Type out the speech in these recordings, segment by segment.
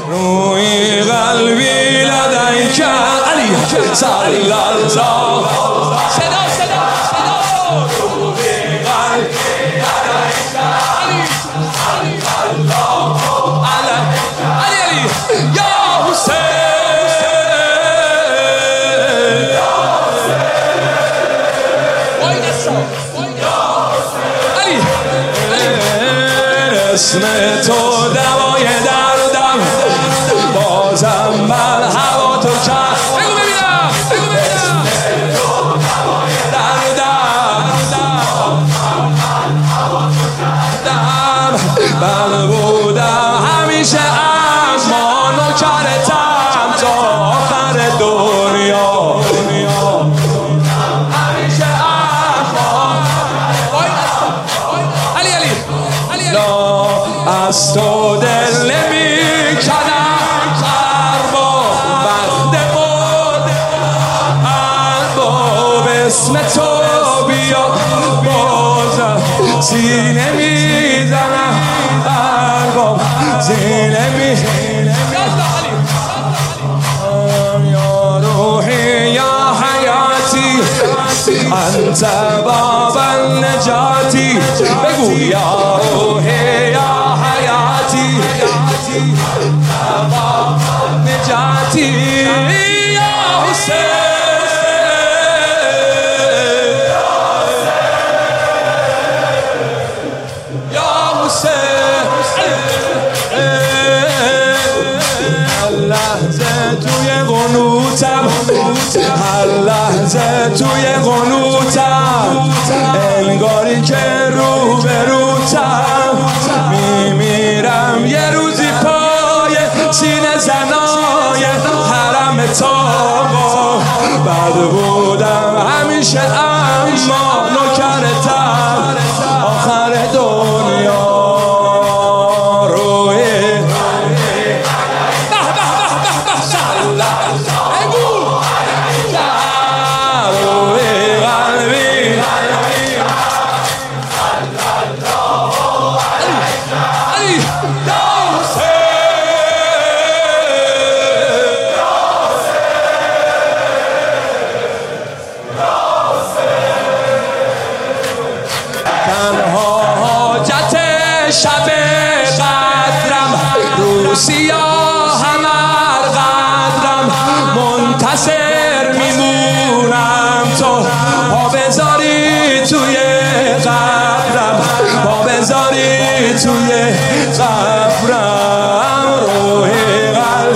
روی قلبی لدیک علی صلی الله صدا روی قلبی لدیک علی صلی الله علی یا حسین علی اسم تو دوای دردم بازم بر هوا تو کرد بگو ببینم اسم تو دوای دردم بل بودم همیشه اما نوکرتم تا آخر دنیا همیشه اما علی از تو دل نمی کنم قربا بند بود الباب اسم تو بیا بازم سینه میزنم الباب سینه میزنم یا روحی یا حیاتی انت باب النجاتی بگو یا روحی یا حیاتی انت باب النجاتی یا حسین یا حسین هر لحظه توی قنوتم هر لحظه توی قنوتم انگاری که رو به روتم میمیرم یه روزی پای سینه زنای حرم تاقا بد بودم همیشه اما نوکرتم آخر دنیا روی شب قدرم رو سیاه همر قدرم منتصر میمونم تو پا بذاری توی قبرم پا بذاری توی قبرم روح قلب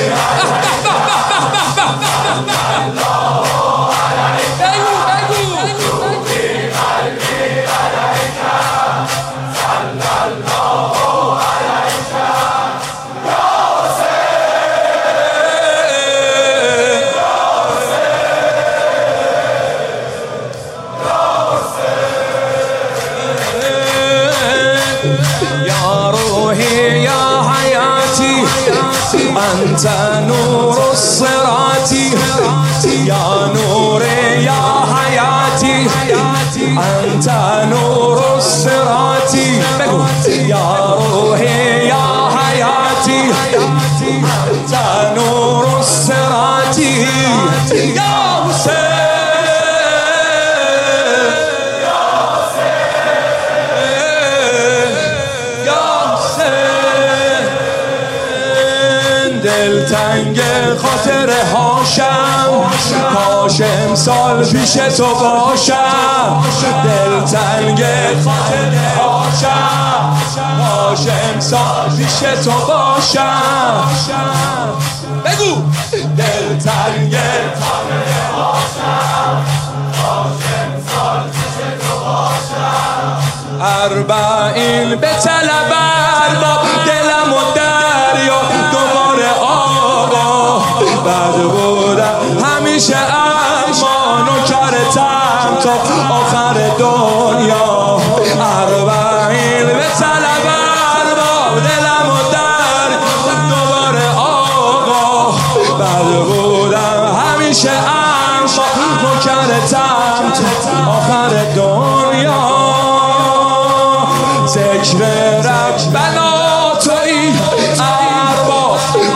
أنت نور الصراط يا نور يا حياتي أنت نور الصراط يا روحي يا حياتي أنت نور الصراط يا حسين دلتنگ خاطره هاشم کاش امسال پیش تو باشم دلتنگ خاطره هاشم کاش امسال پیش تو باشم بگو دلتنگ خاطره هاشم کاش امسال پیش تو باشم اربعین به طلب ارباب دلم و دریا بد بودم همیشه اما نوکرتم تا آخر دنیا اربعین به طلب ارباب دلم و در دوباره آقا بد بودم همیشه اما نوکرتم تا آخر دنیا ذکر ربنا تویی ارباب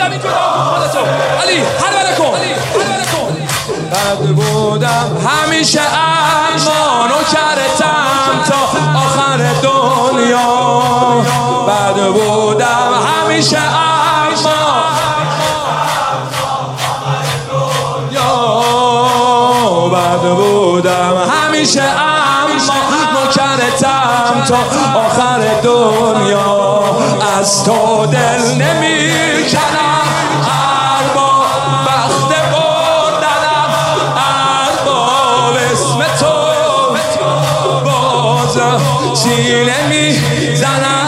همین که خودتو علی حلوله کن بد بودم همیشه اما نوکرتم تا آخر دنیا بد بودم همیشه اما بد بودم همیشه اما نوکرتم تا آخر دنیا از تو دل نمیکنم ارباب بخت بردنم ارباب اسم تو باز سینه میزنم